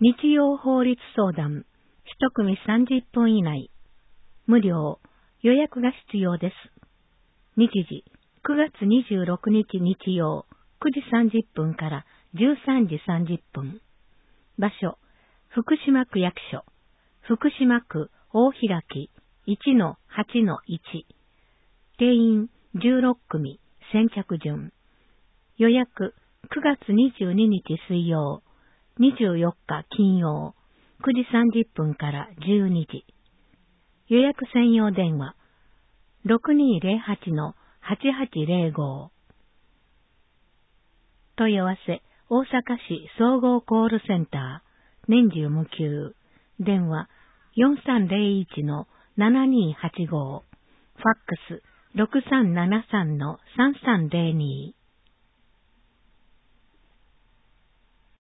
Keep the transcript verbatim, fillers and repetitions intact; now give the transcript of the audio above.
日曜法律相談、一組さんじゅっぷん以内。無料、予約が必要です。日時、くがつにじゅうろくにち日曜、くじさんじゅっぷんからじゅうさんじさんじゅっぷん。場所、福島区役所、福島区大開き いちのはちのいち。定員じゅうろっくみ、先着順。予約、くがつにじゅうににち水曜、にじゅうよっか金曜、くじさんじゅっぷんからじゅうにじ。予約専用電話、ろくにーぜろはちのはちはちぜろご。問い合わせ、大阪市総合コールセンター、年中無休、電話よんさんぜろいちのななにーはちご、ファックスろくさんななさんのさんさんぜろに。